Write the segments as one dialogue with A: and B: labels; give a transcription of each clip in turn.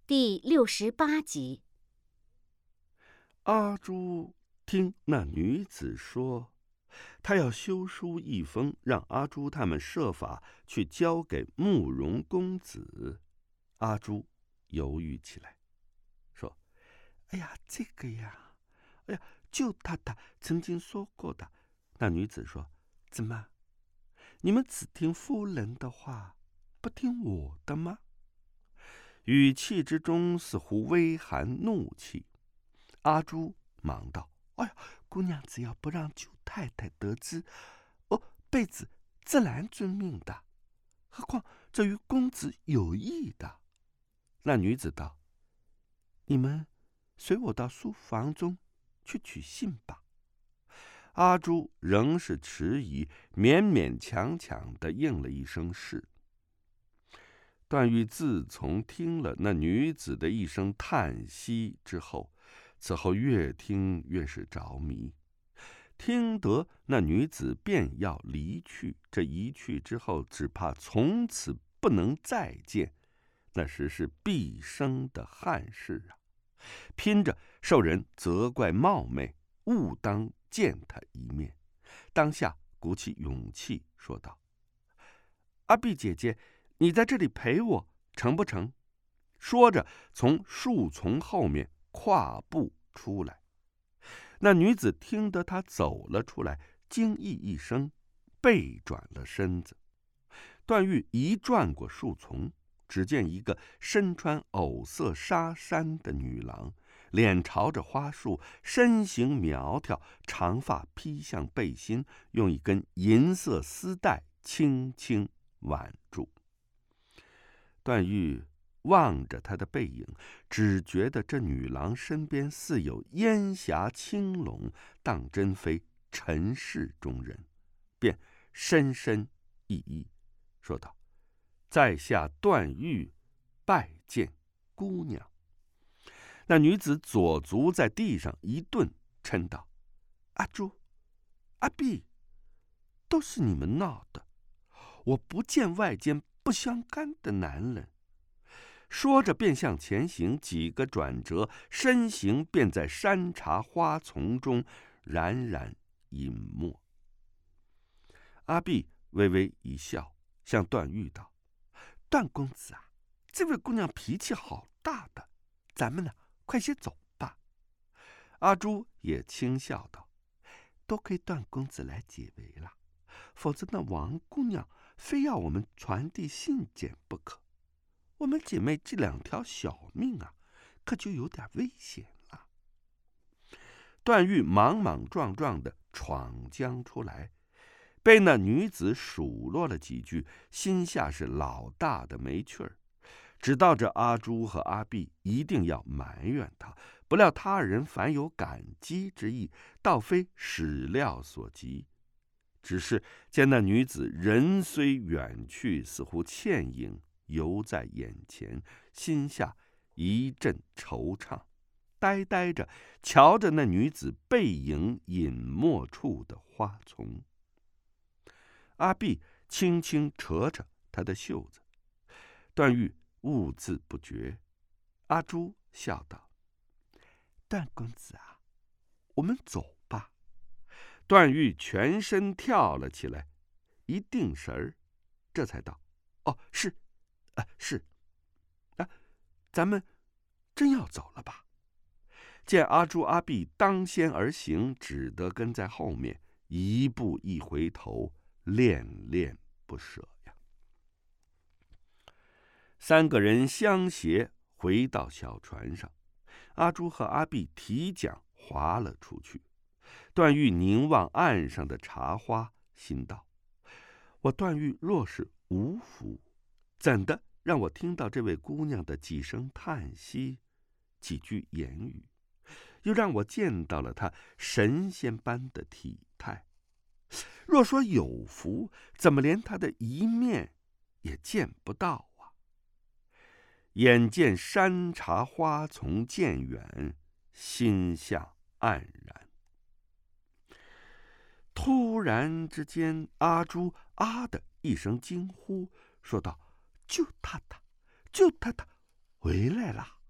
A: 第68集。
B: 阿朱听那女子说，她要修书一封，让阿朱他们设法去交给慕容公子。阿朱犹豫起来，说：“哎呀，这个呀，哎呀，舅太太曾经说过的。”那女子说：“怎么，你们只听夫人的话，不听我的吗？”语气之中似乎微含怒气。阿朱忙道：“哎呀，姑娘只要不让舅太太得知，辈子自然遵命的。何况这与公子有益的。”那女子道：“你们随我到书房中去取信吧。”阿朱仍是迟疑，勉勉强强地应了一声是。段誉自从听了那女子的一声叹息之后，此后越听越是着迷。听得那女子便要离去，这一去之后，只怕从此不能再见，那时是毕生的憾事啊！拼着受人责怪冒昧，勿当见他一面。当下鼓起勇气说道：“阿碧姐姐，你在这里陪我，成不成？”说着，从树丛后面跨步出来。那女子听得他走了出来，惊异一声，背转了身子。段誉一转过树丛，只见一个身穿藕色纱衫的女郎，脸朝着花树，身形苗条，长发披向背心，用一根银色丝带轻轻挽住。段誉望着她的背影，只觉得这女郎身边似有烟霞轻拢，当真非尘世中人，便深深一揖，说道：“在下段誉，拜见姑娘。”那女子左足在地上一顿，嗔道：“阿朱、阿碧，都是你们闹的，我不见外间不相干的男人。”说着便向前行，几个转折，身形便在山茶花丛中冉冉隐没。阿碧微微一笑，向段誉道：“段公子啊，这位姑娘脾气好大的，咱们呢，快些走吧。”阿朱也轻笑道：“多亏段公子来解围了，否则那王姑娘非要我们传递信件不可。我们姐妹这2条小命啊，可就有点危险了。”段誉莽莽撞撞地闯将出来，被那女子数落了几句，心下是老大的没趣儿，只道这阿朱和阿碧一定要埋怨他，不料他人反有感激之意，倒非始料所及。只是见那女子人虽远去，似乎倩影犹在眼前，心下一阵惆怅，呆呆着瞧着那女子背影隐没处的花丛。阿碧轻轻扯扯她的袖子，段誉兀自不觉。阿朱笑道：“段公子啊，我们走吧。”段誉全身跳了起来，一定神儿，这才道：“哦，是，是，咱们真要走了吧？”见阿朱阿碧当先而行，只得跟在后面，一步一回头，恋恋不舍呀。3个人相携回到小船上，阿朱和阿碧提桨划了出去。段誉凝望岸上的茶花，心道：“我段誉若是无福，怎的让我听到这位姑娘的几声叹息，几句言语，又让我见到了她神仙般的体态？若说有福，怎么连她的一面也见不到啊？”眼见山茶花丛渐远，心下黯然。突然之间，阿朱啊的一声惊呼，说道：“舅太太，舅太太回来了！”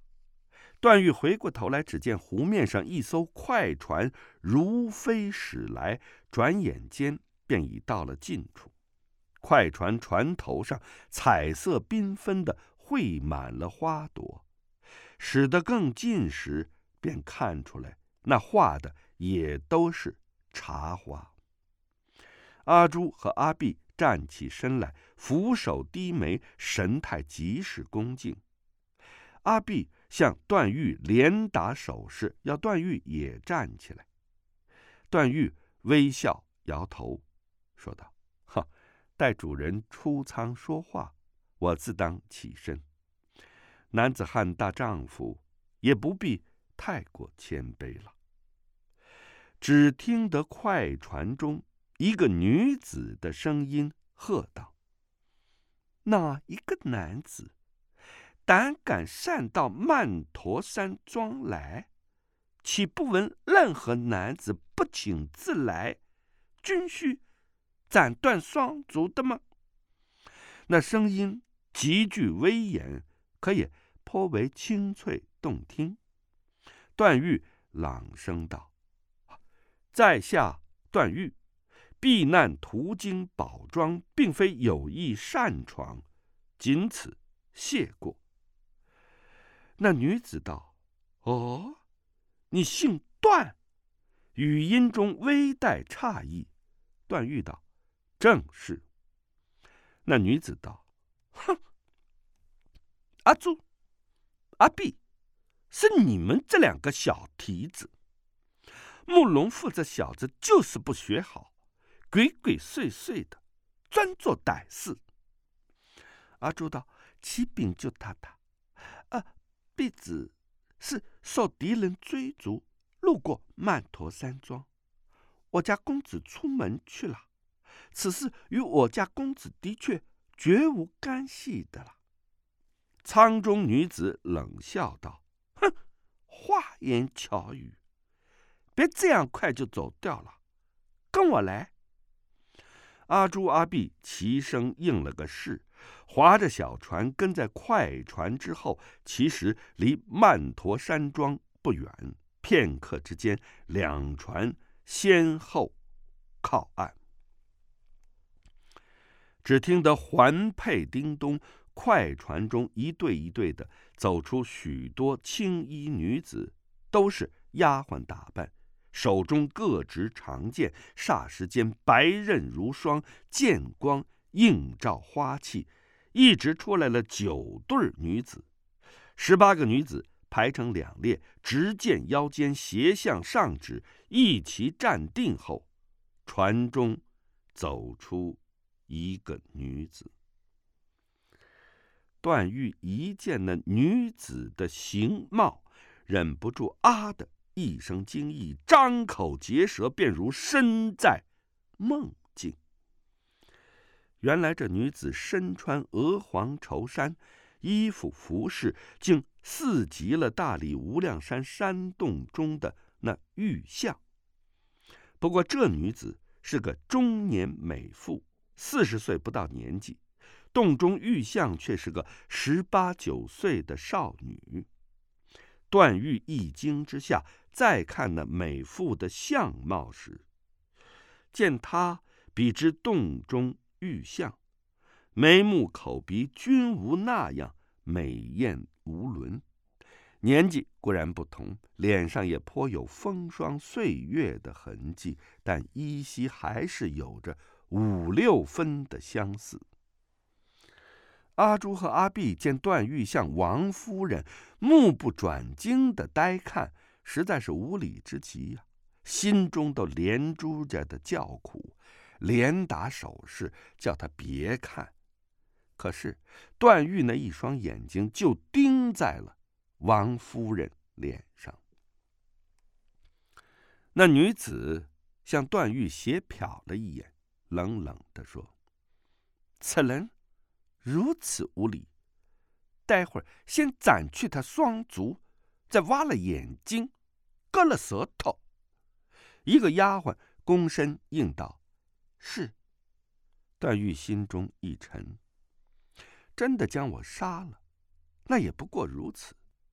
B: 段誉回过头来，只见湖面上一艘快船如飞驶来，转眼间便已到了近处。快船船头上彩色缤纷地绘满了花朵，驶得更近时，便看出来那画的也都是茶花。阿朱和阿碧站起身来，俯首低眉，神态极是恭敬。阿碧向段誉连打手势，要段誉也站起来。段誉微笑摇头，说道：“待主人出舱说话，我自当起身。男子汉大丈夫，也不必太过谦卑了。”只听得快船中一个女子的声音喝道：“哪一个男子胆敢擅到曼陀山庄来？岂不闻任何男子不请自来，均须斩断双足的吗？”那声音极具威严，可也颇为清脆动听。段誉朗声道：“在下段誉，避难途经宝庄，并非有意擅闯，仅此谢过。”那女子道：“哦，你姓段？”语音中微带诧异。段誉道：“正是。”那女子道：“哼，阿朱、阿碧，是你们这两个小蹄子。慕容复这小子就是不学好，鬼鬼祟祟的，专做歹事。”阿朱道：“启禀舅太太，婢子是受敌人追逐，路过曼陀山庄，我家公子出门去了，此事与我家公子的确绝无干系的了。”舱中女子冷笑道：“哼，花言巧语，别这样快就走掉了，跟我来。”阿朱、阿碧齐声应了个是，划着小船跟在快船之后，其实离曼陀山庄不远。片刻之间，两船先后靠岸。只听得环佩叮咚，快船中一对一对的走出许多青衣女子，都是丫鬟打扮，手中各执长剑，霎时间白刃如霜，剑光映照花气，一直出来了9对女子。18个女子排成2列，执剑腰间，斜向上指，一齐站定后，船中走出一个女子。段誉一见那女子的形貌，忍不住啊的一声惊异，张口结舌，便如身在梦境。原来这女子身穿鹅黄绸衫，衣服服饰竟似极了大理无量山山洞中的那玉像。不过这女子是个中年美妇，40岁不到年纪，洞中玉像却是个18、19岁的少女。段誉一惊之下，再看那美妇的相貌时，见她比之洞中玉像，眉目口鼻均无那样美艳无伦。年纪固然不同，脸上也颇有风霜岁月的痕迹，但依稀还是有着5、6分的相似。阿朱和阿碧见段誉向王夫人目不转睛的呆看，实在是无理之极呀，心中都连珠着的叫苦，连打手势叫他别看。可是段誉那一双眼睛就盯在了王夫人脸上。那女子向段誉斜瞟了一眼，冷冷地说：“此人如此无礼，待会儿先斩去他双足，再挖了眼睛，割了舌头。”一个丫鬟躬身应道：“是。”段誉心中一沉，真的将我杀了，那也不过如此。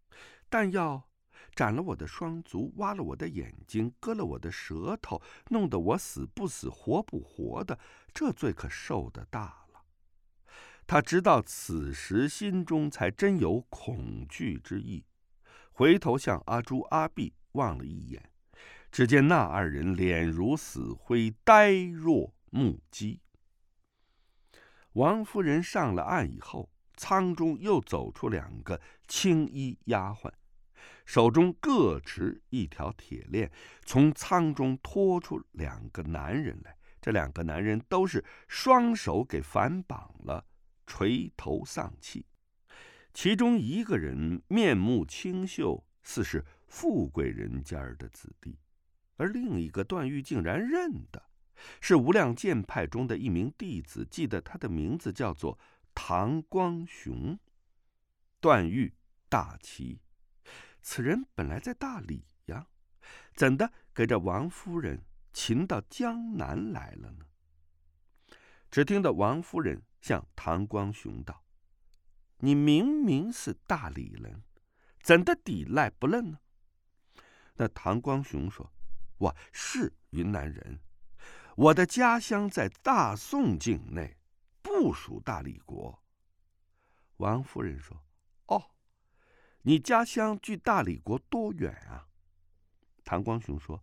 B: 但要斩了我的双足，挖了我的眼睛，割了我的舌头，弄得我死不死，活不活的，这罪可受得大了。他直到此时，心中才真有恐惧之意，回头向阿朱、阿碧望了一眼，只见那二人脸如死灰，呆若木鸡。王夫人上了岸以后，舱中又走出2个青衣丫鬟，手中各持一条铁链，从舱中拖出2个男人来。这2个男人都是双手给反绑了，垂头丧气。其中一个人面目清秀，似是富贵人家的子弟，而另一个段誉竟然认得，是无量剑派中的一名弟子，记得他的名字叫做唐光雄。段誉大奇，此人本来在大理呀，怎的给这王夫人擒到江南来了呢？只听得王夫人向唐光雄道：“你明明是大理人，怎的抵赖不认呢？”那唐光雄说：“我是云南人，我的家乡在大宋境内，不属大理国。”王夫人说：“哦，你家乡距大理国多远啊？”唐光雄说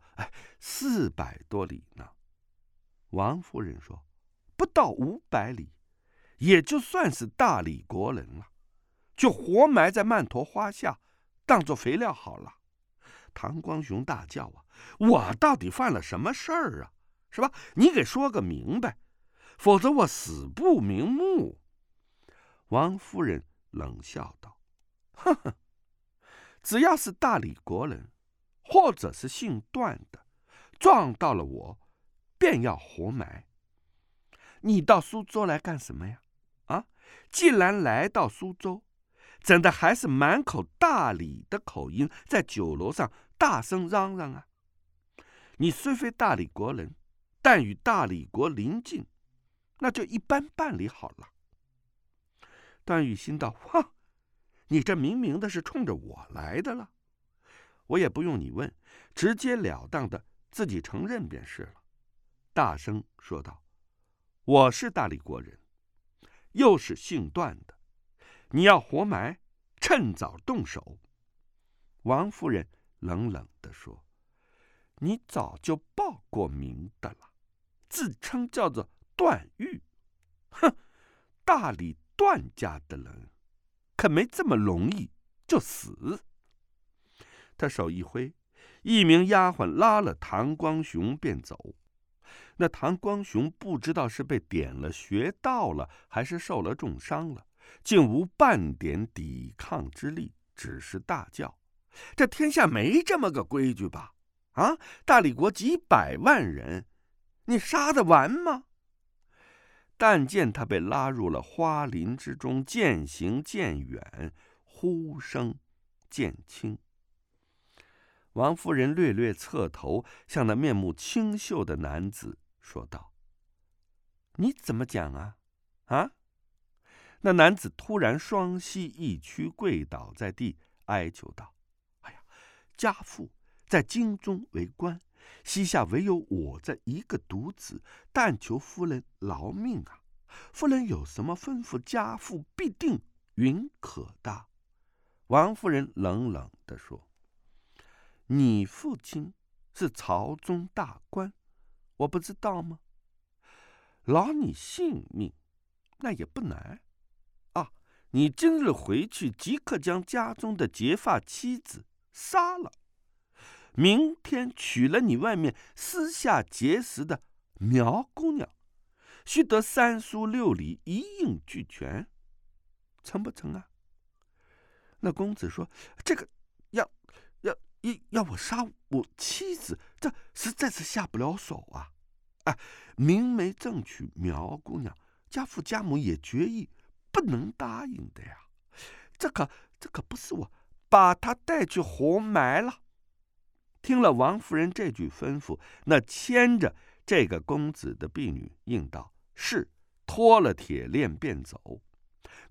B: ：“400多里呢。”王夫人说：“不到500里，也就算是大理国人了，就活埋在曼陀花下，当作肥料好了。”唐光雄大叫啊：“我到底犯了什么事儿啊？是吧？你给说个明白，否则我死不瞑目。”王夫人冷笑道：“呵呵，只要是大理国人，或者是姓段的，撞到了我，便要活埋。你到苏州来干什么呀？啊，既然来到苏州，怎的还是满口大理的口音，在酒楼上大声嚷嚷啊？你虽非大理国人，但与大理国邻近，那就一般办理好了。”段誉心道：“哇，你这明明的是冲着我来的了，我也不用你问，直截了当的自己承认便是了。”大声说道：“我是大理国人，又是姓段的，你要活埋，趁早动手。”王夫人冷冷地说：“你早就报过名的了，自称叫做段誉，哼，大理段家的人可没这么容易就死。”他手一挥，一名丫鬟拉了唐光雄便走。那唐光雄不知道是被点了穴道了，还是受了重伤了，竟无半点抵抗之力，只是大叫：“这天下没这么个规矩吧？啊，大理国几百万人，你杀得完吗？”但见他被拉入了花林之中，渐行渐远，呼声渐轻。王夫人略略侧头，向那面目清秀的男子说道：“你怎么讲啊？啊？”那男子突然双膝一屈，跪倒在地，哀求道：“哎呀，家父在京中为官，膝下唯有我这一个独子，但求夫人饶命啊！夫人有什么吩咐，家父必定允可的。”王夫人冷冷地说：“你父亲是朝中大官，我不知道吗？饶你性命，那也不难啊！你今日回去，即刻将家中的结发妻子杀了，明天娶了你外面私下结识的苗姑娘，须得3书6礼，一应俱全，成不成啊？”那公子说：“这个要我杀我妻子，这实在是下不了手啊！明媒正娶苗姑娘，家父家母也决意不能答应的呀。这可不是我把他带去活埋了。”听了王夫人这句吩咐，那牵着这个公子的婢女应道：“是。”拖了铁链便走。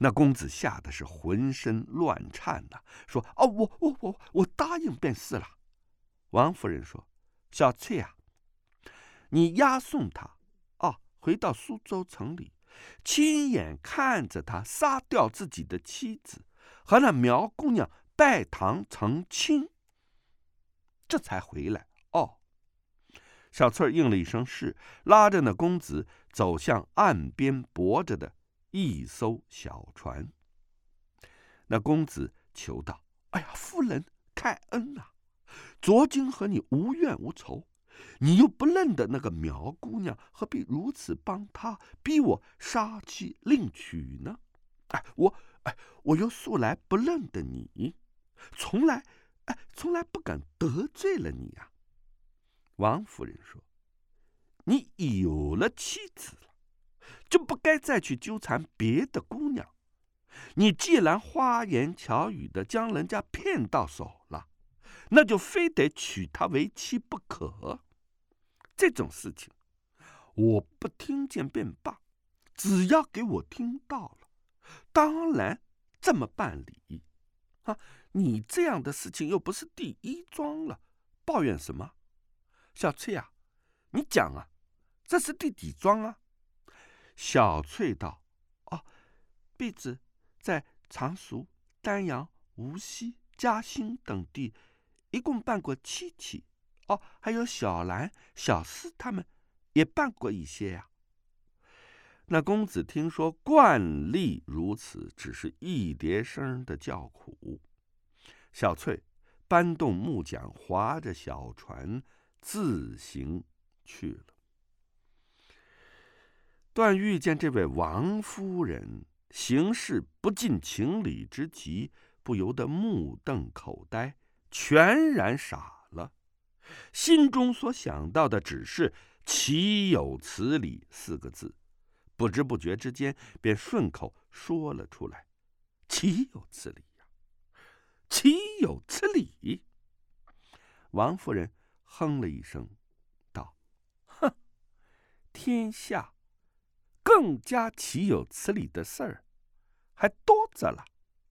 B: 那公子吓得是浑身乱颤呐，说：“哦，我答应便是了。”王夫人说：“小翠啊，你押送他回到苏州城里，亲眼看着他杀掉自己的妻子，和那苗姑娘拜堂成亲，这才回来。”小翠应了一声是，拉着那公子走向岸边泊着的一艘小船。那公子求道：“哎呀，夫人开恩啊！昨今和你无怨无仇，你又不认得那个苗姑娘，何必如此帮她，逼我杀妻另娶呢？我又素来不认得你，从来不敢得罪了你啊。”王夫人说：“你有了妻子了，就不该再去纠缠别的姑娘。你既然花言巧语的将人家骗到手了，那就非得娶她为妻不可。这种事情，我不听见便罢，只要给我听到了，当然这么办理。你这样的事情又不是第一桩了，抱怨什么？小翠啊，你讲啊，这是第几桩啊？”小翠道：“婢子在常熟、丹阳、无锡、嘉兴等地，一共办过7起。还有小兰、小厮他们也办过一些呀。”那公子听说惯例如此，只是一叠声的叫苦。小翠搬动木桨，划着小船自行去了。段誉见这位王夫人行事不近情理之极，不由得目瞪口呆，全然傻了。心中所想到的只是“岂有此理”4个字，不知不觉之间便顺口说了出来：“岂有此理呀！岂有此理！”王夫人哼了一声，道：“哼，天下更加岂有此理的事儿还多着了。”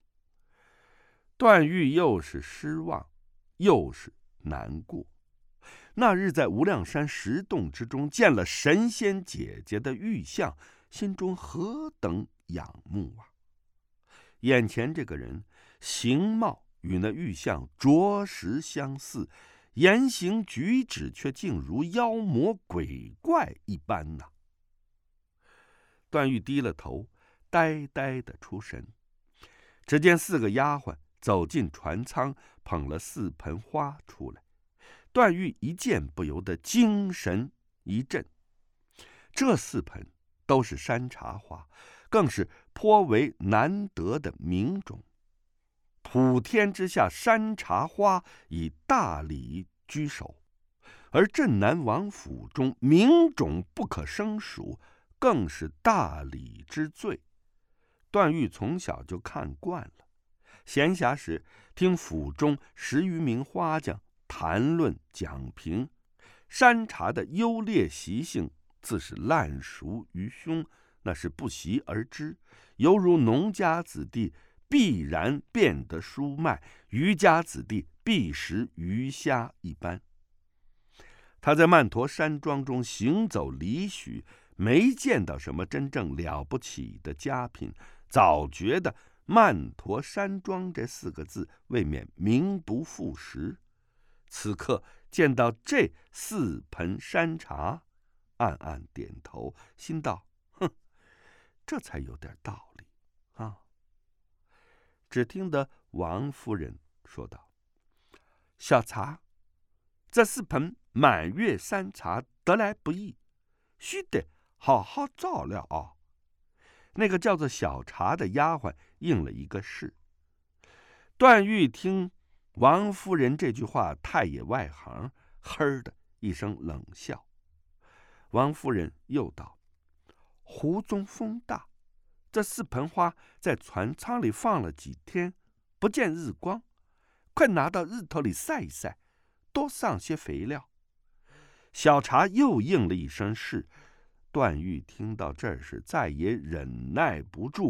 B: 段誉又是失望，又是难过。那日在无量山石洞之中见了神仙姐姐的玉像，心中何等仰慕啊！眼前这个人形貌与那玉像着实相似，言行举止却竟如妖魔鬼怪一般呐。段誉低了头，呆呆的出神。只见4个丫鬟走进船舱，捧了4盆花出来。段誉一见，不由得精神一振。这4盆都是山茶花，更是颇为难得的名种。普天之下，山茶花以大礼居首，而镇南王府中名种不可胜数，更是大礼之最。段誉从小就看惯了，闲暇时听府中10余名花匠谈论讲评，山茶的优劣习性自是烂熟于胸，那是不习而知，犹如农家子弟必然变得书卖，渔家子弟必食鱼虾一般。他在曼陀山庄中行走里许，没见到什么真正了不起的佳品，早觉得曼陀山庄这4个字未免名不副实。此刻见到这4盆山茶，暗暗点头，心道：哼，这才有点道理啊。只听得王夫人说道：“小茶，这4盆满月山茶得来不易，须得好好照料啊。”那个叫做小茶的丫鬟应了一个是。段誉听王夫人这句话太也外行，呵的一声冷笑。王夫人又道：“湖中风大，这4盆花在船舱里放了几天，不见日光，快拿到日头里晒一晒，多上些肥料。”小茶又应了一声是。段誉听到这儿是再也忍耐不住，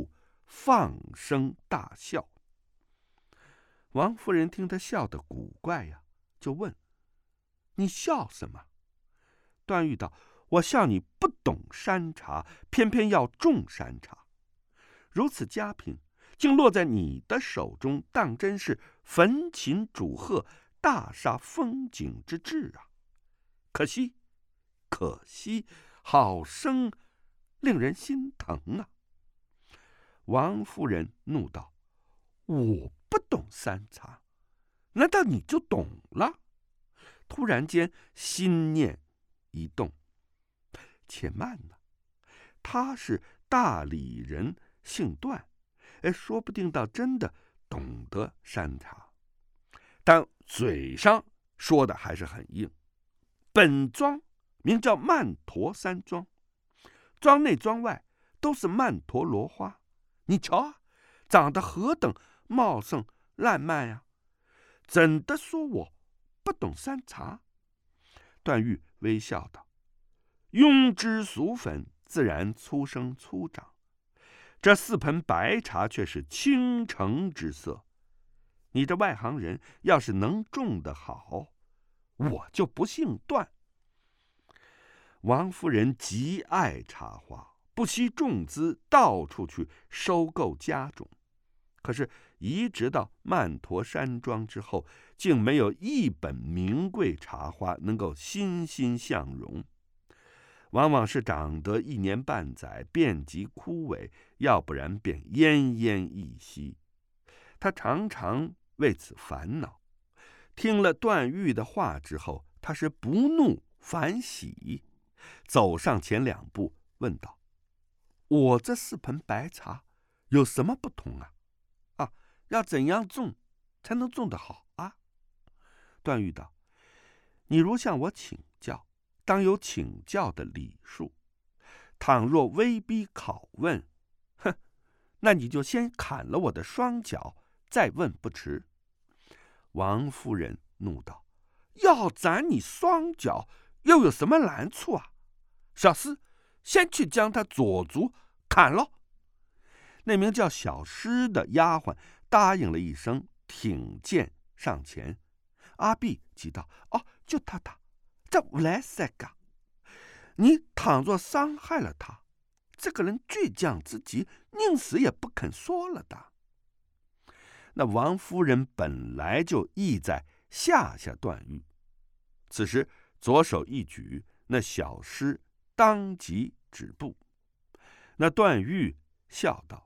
B: 放声大笑。王夫人听他笑得古怪呀，就问：“你笑什么？”段誉道：“我笑你不懂山茶，偏偏要种山茶。如此佳品，竟落在你的手中，当真是焚琴煮鹤，大煞风景之志啊！可惜，可惜，好生令人心疼啊！”王夫人怒道：“我不懂山茶，难道你就懂了？”突然间心念一动，且慢呢，他是大理人，姓段，说不定倒真的懂得山茶，但嘴上说的还是很硬。本庄名叫曼陀山庄，庄内庄外都是曼陀罗花，你瞧啊，长得何等茂盛烂漫呀！怎的说我不懂山茶？段誉微笑道：“庸脂俗粉，自然粗生粗长。这4盆白茶却是倾城之色。你这外行人要是能种得好，我就不姓段。”王夫人极爱茶花，不惜重资到处去收购家种，可是移植到曼陀山庄之后，竟没有一本名贵茶花能够欣欣向荣，往往是长得1年半载便即枯萎，要不然便奄奄一息。他常常为此烦恼。听了段誉的话之后，他是不怒反喜，走上前2步，问道：“我这4盆白茶有什么不同啊？要怎样种才能种得好啊？”段誉道：“你如向我请教，当有请教的礼数。倘若威逼拷问，那你就先砍了我的双脚，再问不迟。”王夫人怒道：“要斩你双脚，又有什么难处啊？小厮，先去将他左足砍了。”那名叫小诗的丫鬟答应了一声，挺剑上前。阿碧急道：“就他，这无来塞噶！你倘若伤害了他，这个人倔强之极，宁死也不肯说了的。”那王夫人本来就意在吓段誉，此时左手一举，那小诗当即止步。那段誉笑道：“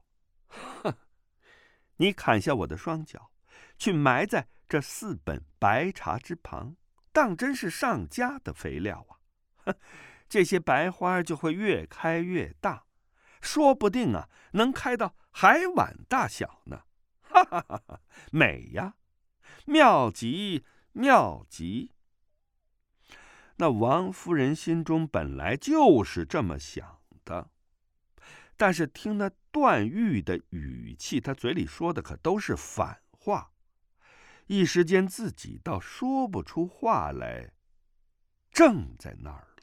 B: 你砍下我的双脚，去埋在这4本白茶之旁，当真是上佳的肥料啊！这些白花就会越开越大，说不定能开到海碗大小呢！哈哈哈哈，美呀，妙极妙极！”那王夫人心中本来就是这么想的，但是听那段誉的语气，他嘴里说的可都是反话，一时间自己倒说不出话来，怔在那儿。